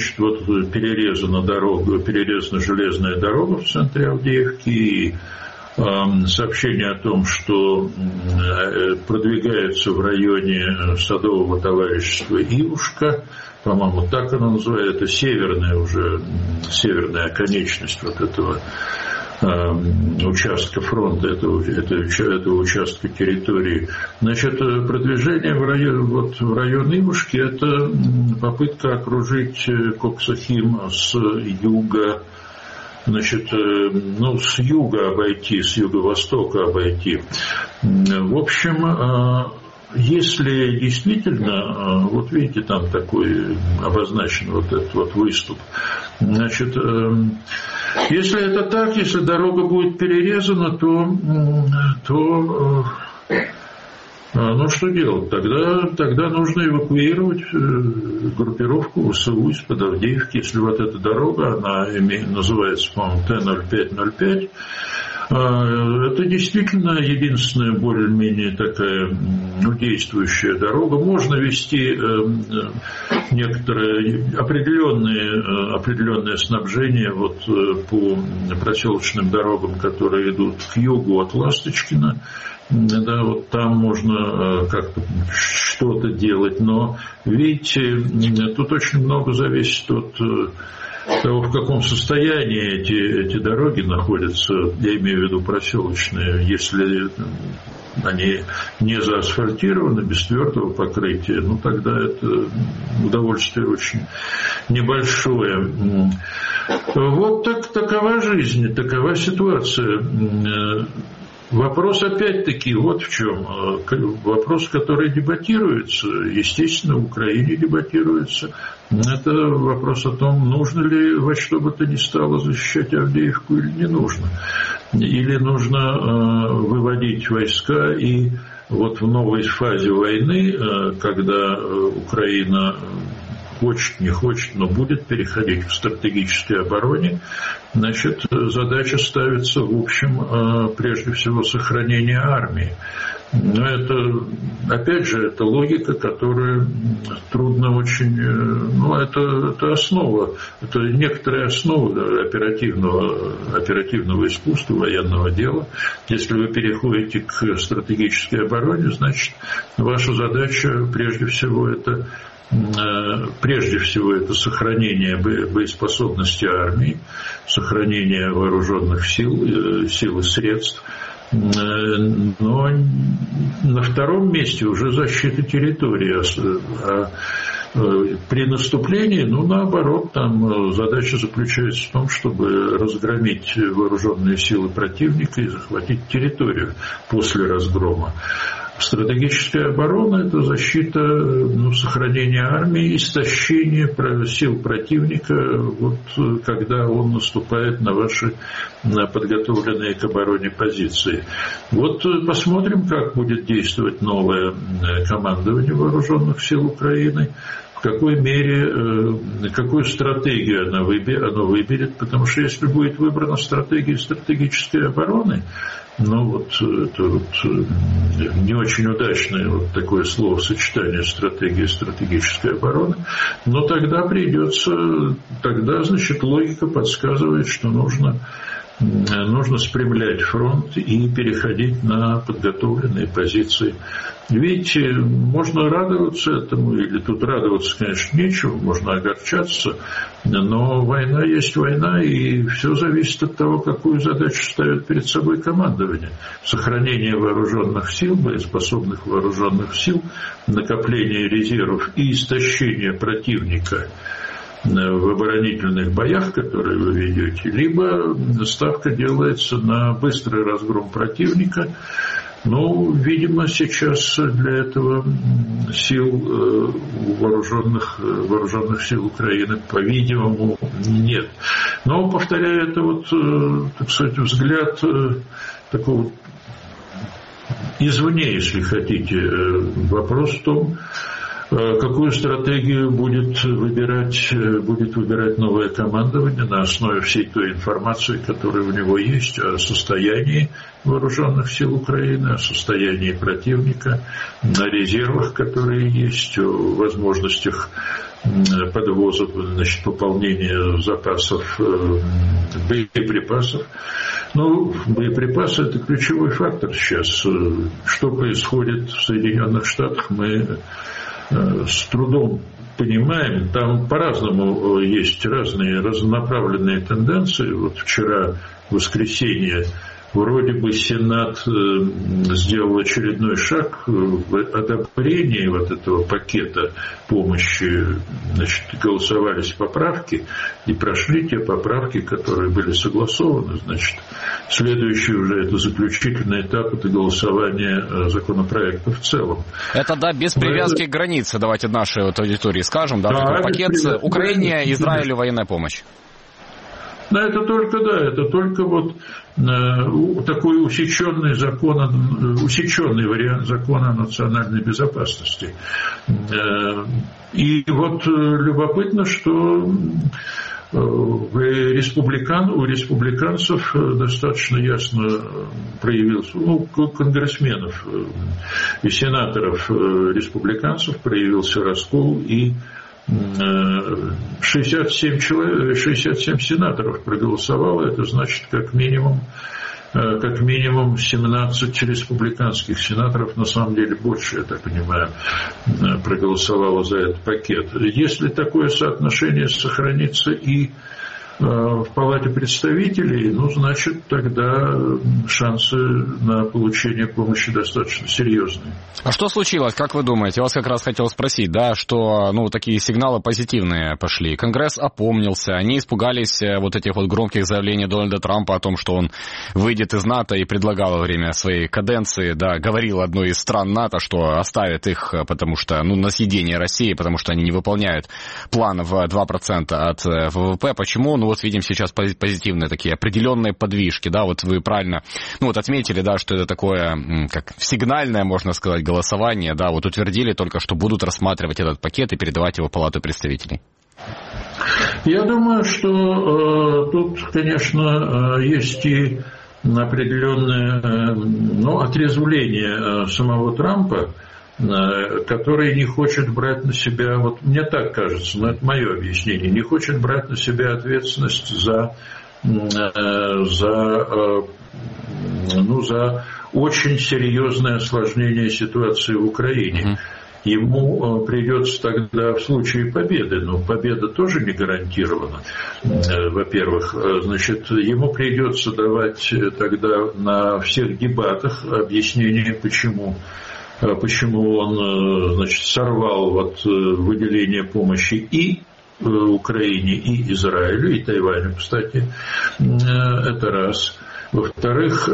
Speaker 15: перерезана железная дорога в центре Авдеевки, и сообщение о том, что продвигается в районе садового товарищества Ивушка, по-моему, так оно называется, это северная оконечность вот этого участка фронта, этого участка территории. Значит, продвижение в район Ивушки – это попытка окружить Коксахим с юга, значит, с юга обойти, с юго-востока обойти. В общем, если действительно, вот видите, там такой обозначен вот этот вот выступ, значит, если это так, если дорога будет перерезана, то ну что делать? Тогда нужно эвакуировать группировку ВСУ из-под Авдеевки. Если вот эта дорога, она называется, по-моему, Т-0505, это действительно единственная более-менее такая действующая дорога. Можно вести некоторое определенное снабжение вот по проселочным дорогам, которые идут к югу от Ласточкина. Да, вот там можно как-то что-то делать, но видите, тут очень много зависит от того, в каком состоянии эти дороги находятся, я имею в виду проселочные, если они не заасфальтированы, без твердого покрытия, ну тогда это удовольствие очень небольшое. Вот такова жизнь, такова ситуация. Вопрос опять-таки вот в чем. Вопрос, который дебатируется, естественно, в Украине дебатируется. Это вопрос о том, нужно ли во что бы то ни стало защищать Авдеевку или не нужно. Или нужно выводить войска и вот в новой фазе войны, когда Украина хочет, не хочет, но будет переходить в стратегической обороне, значит, задача ставится, в общем, прежде всего, сохранение армии. Но это, опять же, это логика, которая трудно очень, ну, это основа, это некоторая основа оперативного искусства, военного дела. Если вы переходите к стратегической обороне, значит, ваша задача, прежде всего, это сохранение боеспособности армии, сохранение вооруженных сил и средств. Но на втором месте уже защита территории. При наступлении, наоборот, там задача заключается в том, чтобы разгромить вооруженные силы противника и захватить территорию после разгрома. Стратегическая оборона – это защита, сохранение армии, истощение сил противника, вот, когда он наступает на ваши подготовленные к обороне позиции. Вот посмотрим, как будет действовать новое командование вооруженных сил Украины, в какой мере, какую стратегию оно выберет, потому что если будет выбрана стратегия стратегической обороны, это не очень удачное вот такое словосочетание стратегия стратегической обороны, но тогда значит, логика подсказывает, что нужно спрямлять фронт и переходить на подготовленные позиции. Видите, можно радоваться этому, или тут радоваться, конечно, нечего, можно огорчаться, но война есть война, и все зависит от того, какую задачу ставит перед собой командование. Сохранение вооруженных сил, боеспособных вооруженных сил, накопление резервов и истощение противника в оборонительных боях, которые вы ведете, либо ставка делается на быстрый разгром противника. Видимо, сейчас для этого сил вооруженных сил Украины, по-видимому, нет. Но, повторяю, это так сказать, взгляд такого извне, если хотите. Вопрос в том, какую стратегию будет выбирать новое командование на основе всей той информации, которая у него есть о состоянии вооруженных сил Украины, о состоянии противника, о резервах, которые есть, о возможностях подвоза, пополнения запасов боеприпасов. Боеприпасы – это ключевой фактор сейчас. Что происходит в Соединенных Штатах, мы с трудом понимаем. Там по-разному есть разные разнонаправленные тенденции. Вот вчера, в воскресенье, вроде бы Сенат сделал очередной шаг в одобрении вот этого пакета помощи. Значит, голосовались поправки и прошли те поправки, которые были согласованы. Значит, следующий уже это заключительный этап, это голосование законопроекта в целом.
Speaker 1: Это, да, без привязки к границе, давайте нашей вот аудитории скажем, да, такой пакет Украине, Израилю, военная помощь.
Speaker 15: Да, это только вот такой усеченный вариант закона о национальной безопасности. И вот любопытно, что у республиканцев достаточно ясно проявился, конгрессменов и сенаторов республиканцев проявился раскол, и 67 сенаторов проголосовало, это значит как минимум 17 республиканских сенаторов, на самом деле больше, я так понимаю, проголосовало за этот пакет. Если такое соотношение сохранится и в Палате представителей, значит, тогда шансы на получение помощи достаточно серьезные.
Speaker 1: А что случилось, как вы думаете? Я вас как раз хотел спросить, да, что, такие сигналы позитивные пошли. Конгресс опомнился, они испугались вот этих вот громких заявлений Дональда Трампа о том, что он выйдет из НАТО, и предлагал во время своей каденции, да, говорил одной из стран НАТО, что оставит их, потому что, на съедение России, потому что они не выполняют план в 2% от ВВП. Почему? Видим сейчас позитивные такие определенные подвижки, да, вот вы правильно, отметили, да, что это такое, как сигнальное, можно сказать, голосование, да, вот утвердили только, что будут рассматривать этот пакет и передавать его в Палату представителей.
Speaker 15: Я думаю, что тут, конечно, есть и определенное, отрезвление самого Трампа, который не хочет брать на себя, вот мне так кажется, но это мое объяснение, не хочет брать на себя ответственность за очень серьезное осложнение ситуации в Украине. Ему придется тогда в случае победы, победа тоже не гарантирована, во-первых, значит, ему придется давать тогда на всех дебатах объяснение, почему он, значит, сорвал выделение помощи и Украине, и Израилю, и Тайваню, кстати, это раз. Во-вторых,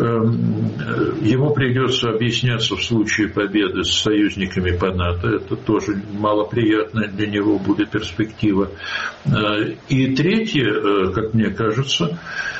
Speaker 15: ему придется объясняться в случае победы с союзниками по НАТО, это тоже малоприятная для него будет перспектива. И третье, как мне кажется,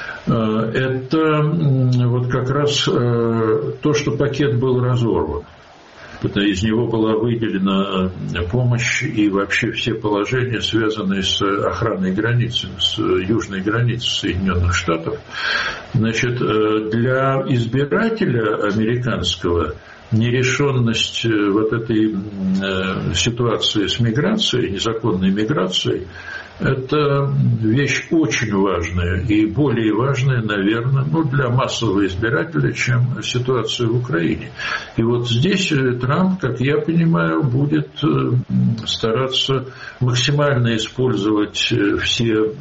Speaker 15: это вот как раз то, что пакет был разорван. Из него была выделена помощь и вообще все положения, связанные с охраной границы, с южной границей Соединенных Штатов. Значит, для избирателя американского нерешенность вот этой ситуации с миграцией, незаконной миграцией, это вещь очень важная и более важная, наверное, для массового избирателя, чем ситуация в Украине. И вот здесь Трамп, как я понимаю, будет стараться максимально использовать все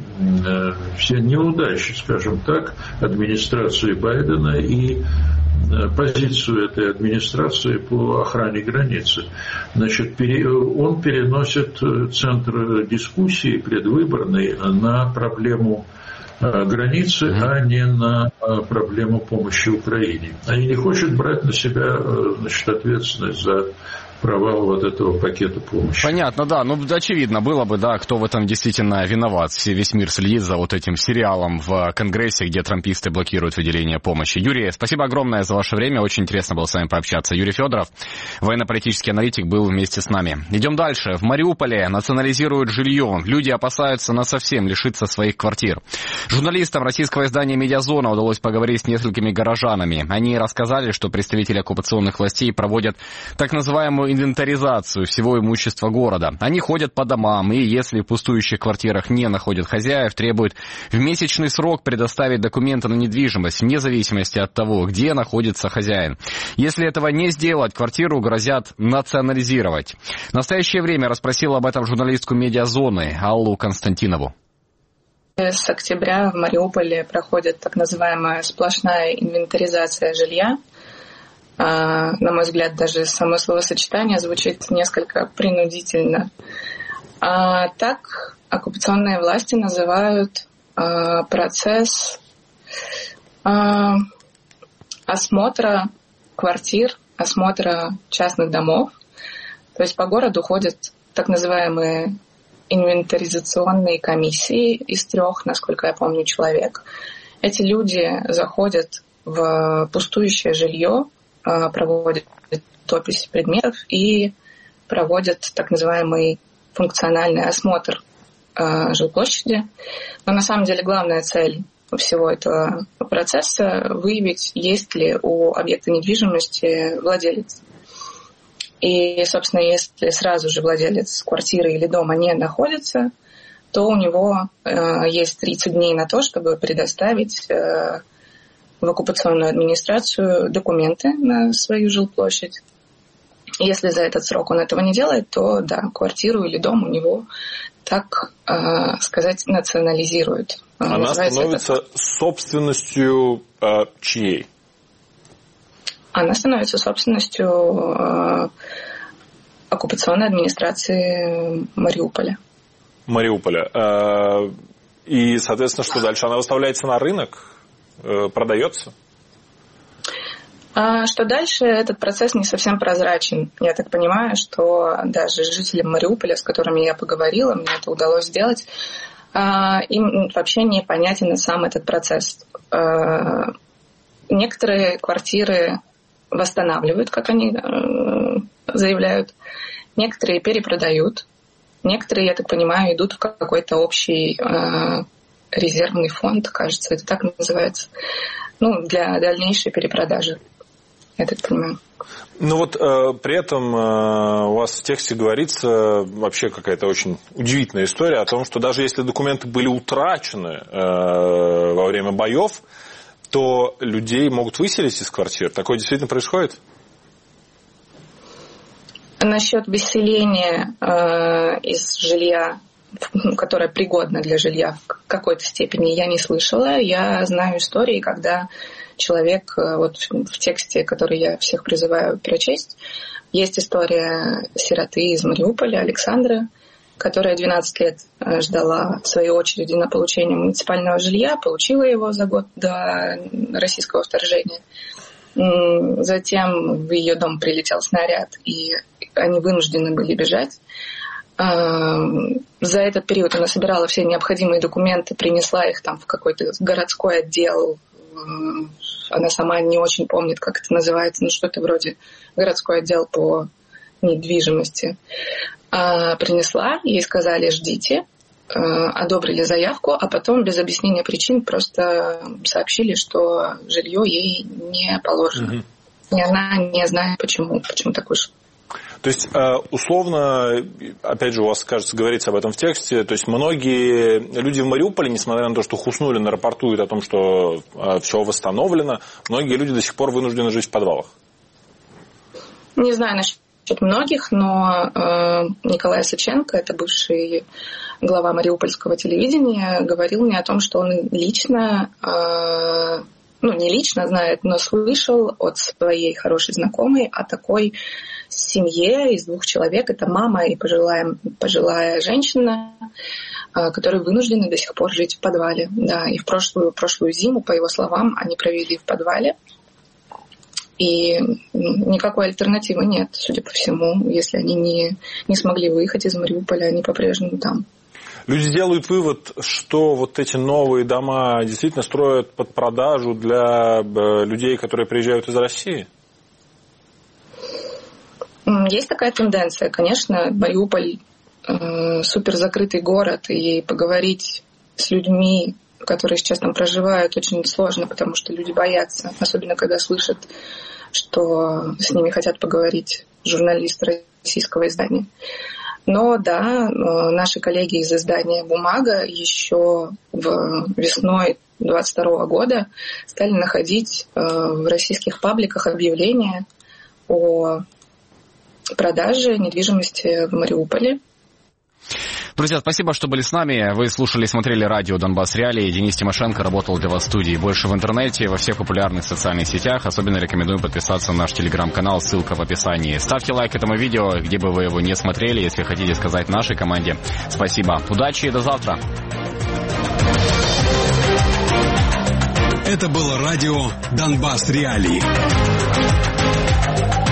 Speaker 15: неудачи, он так, администрации Байдена и позицию этой администрации по охране границы. Значит, он переносит центр дискуссии предвыборной на проблему границы, а не на проблему помощи Украине. Они не хотят брать на себя, значит, ответственность за провал вот этого пакета помощи.
Speaker 1: Понятно, да. Очевидно было бы, да, кто в этом действительно виноват. Весь мир следит за вот этим сериалом в Конгрессе, где трамписты блокируют выделение помощи. Юрий, спасибо огромное за ваше время. Очень интересно было с вами пообщаться. Юрий Федоров, военно-политический аналитик, был вместе с нами. Идем дальше. В Мариуполе национализируют жилье. Люди опасаются насовсем лишиться своих квартир. Журналистам российского издания «Медиазона» удалось поговорить с несколькими горожанами. Они рассказали, что представители оккупационных властей проводят так называемую инвентаризацию всего имущества города. Они ходят по домам, и если в пустующих квартирах не находят хозяев, требуют в месячный срок предоставить документы на недвижимость, вне зависимости от того, где находится хозяин. Если этого не сделать, квартиру грозят национализировать. В настоящее время расспросил об этом журналистку «Медиазоны» Аллу Константинову.
Speaker 16: С октября в Мариуполе проходит так называемая сплошная инвентаризация жилья. На мой взгляд, даже само словосочетание звучит несколько принудительно. Так оккупационные власти называют процесс осмотра квартир, осмотра частных домов. То есть по городу ходят так называемые инвентаризационные комиссии из 3, насколько я помню, человек. Эти люди заходят в пустующее жилье, проводят опись предметов и проводят так называемый функциональный осмотр жилплощади. Но на самом деле главная цель всего этого процесса — выявить, есть ли у объекта недвижимости владелец. И, собственно, если сразу же владелец квартиры или дома не находится, то у него есть 30 дней на то, чтобы предоставить в оккупационную администрацию документы на свою жилплощадь. Если за этот срок он этого не делает, то, да, квартиру или дом у него, так сказать, национализируют.
Speaker 17: Она становится собственностью чьей?
Speaker 16: Она становится собственностью оккупационной администрации Мариуполя.
Speaker 17: И, соответственно, что дальше? Она выставляется на рынок, продается?
Speaker 16: Что дальше? Этот процесс не совсем прозрачен. Я так понимаю, что даже жителям Мариуполя, с которыми я поговорила, мне это удалось сделать, им вообще непонятен сам этот процесс. Некоторые квартиры восстанавливают, как они заявляют, некоторые перепродают, некоторые, я так понимаю, идут в какой-то общий резервный фонд, кажется, это так называется, для дальнейшей перепродажи, я так понимаю.
Speaker 17: При этом у вас в тексте говорится вообще какая-то очень удивительная история о том, что даже если документы были утрачены во время боев, то людей могут выселить из квартир. Такое действительно происходит?
Speaker 16: Насчет выселения из жилья, которое пригодно для жилья в какой-то степени, я не слышала. Я знаю истории, когда человек, в тексте, который я всех призываю прочесть, есть история сироты из Мариуполя, Александра, которая 12 лет ждала в своей очереди на получение муниципального жилья, получила его за год до российского вторжения. Затем в ее дом прилетел снаряд, и они вынуждены были бежать. За этот период она собирала все необходимые документы, принесла их там в какой-то городской отдел. Она сама не очень помнит, как это называется, что-то вроде городской отдел по недвижимости. Принесла, ей сказали: ждите, одобрили заявку, а потом без объяснения причин просто сообщили, что жилье ей не положено. И она не знает, почему так вышло.
Speaker 17: То есть, условно, опять же, у вас, кажется, говорится об этом в тексте, то есть многие люди в Мариуполе, несмотря на то, что Хуснуллин рапортует о том, что все восстановлено, многие люди до сих пор вынуждены жить в подвалах.
Speaker 16: Не знаю насчет многих, но Николай Сыченко, это бывший глава мариупольского телевидения, говорил мне о том, что он лично, не лично знает, но слышал от своей хорошей знакомой о такой семье из 2 человек. Это мама и пожилая женщина, которые вынуждены до сих пор жить в подвале. Да, и в прошлую зиму, по его словам, они провели в подвале. И никакой альтернативы нет, судя по всему, если они не смогли выехать из Мариуполя, они по-прежнему там.
Speaker 17: Люди делают вывод, что вот эти новые дома действительно строят под продажу для людей, которые приезжают из России?
Speaker 16: Есть такая тенденция. Конечно, Мариуполь супер закрытый город, и поговорить с людьми, которые сейчас там проживают, очень сложно, потому что люди боятся, особенно когда слышат, что с ними хотят поговорить журналист российского издания. Но да, наши коллеги из издания «Бумага» еще весной 2022 года стали находить в российских пабликах объявления о продаже недвижимости в Мариуполе.
Speaker 1: Друзья, спасибо, что были с нами. Вы слушали и смотрели радио «Донбасс Реалии». Денис Тимошенко работал для вас в студии. Больше в интернете, во всех популярных социальных сетях. Особенно рекомендую подписаться на наш телеграм-канал, ссылка в описании. Ставьте лайк этому видео, где бы вы его не смотрели, если хотите сказать нашей команде спасибо. Удачи и до завтра.
Speaker 18: Это было радио «Донбасс Реалии».